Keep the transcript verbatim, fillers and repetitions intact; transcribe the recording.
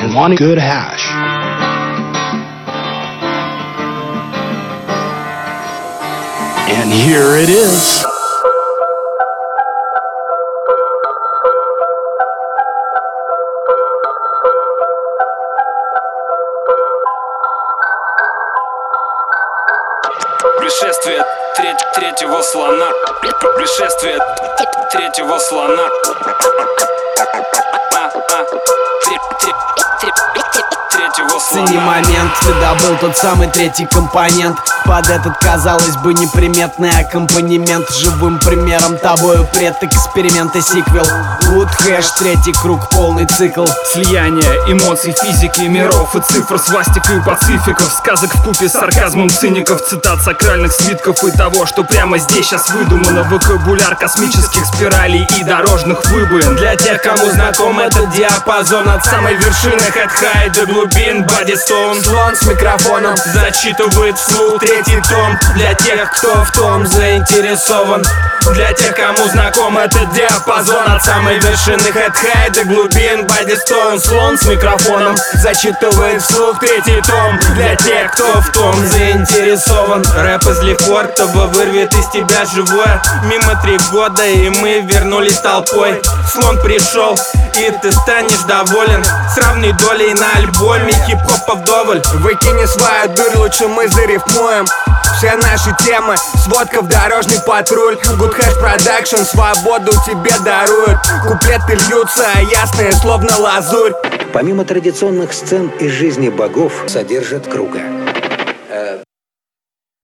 and want good hash. And here it is. Пришествие треть, третьего слона. Пришествие третьего слона. А, а, три, три, три, третьего слона. Цени момент, ты добыл тот самый третий компонент. Под этот, казалось бы, неприметный аккомпанемент. Живым примером тобою предэксперимент и сиквел. Good hash, третий круг, полный цикл. Слияние эмоций, физики, миров и цифр, свастик и пацификов, сказок вкупе с сарказмом циников, цитат сакральных свитков и того, что прямо здесь сейчас выдумано. Вокабуляр космических спиралей и дорожных выбоин. Для тех, кому знаком этот диапазон, от самой вершины хэт-хай до глубин бодистоун. Слон с микрофоном зачитывает вслух третий том. Для тех, кто в том заинтересован. Для тех, кому знаком этот диапазон, от самой вершины хэт-хай до глубин бодистоун. Слон с микрофоном зачитывает вслух третий том. Для тех, кто в том заинтересован. Рэп из лихвор, кто бы вырвет из тебя живое. Мимо три года, и мы вернулись толпой. Слон пришел, и ты станешь доволен. С равной долей на альбоме хип-хопа вдоволь. Выкини свою дурь, лучше мы зарифмуем все наши темы, сводка в дорожный патруль. Good Hash Production свободу тебе дарует. Куплеты льются, а ясные словно лазурь. Помимо традиционных сцен из жизни богов, содержит круга.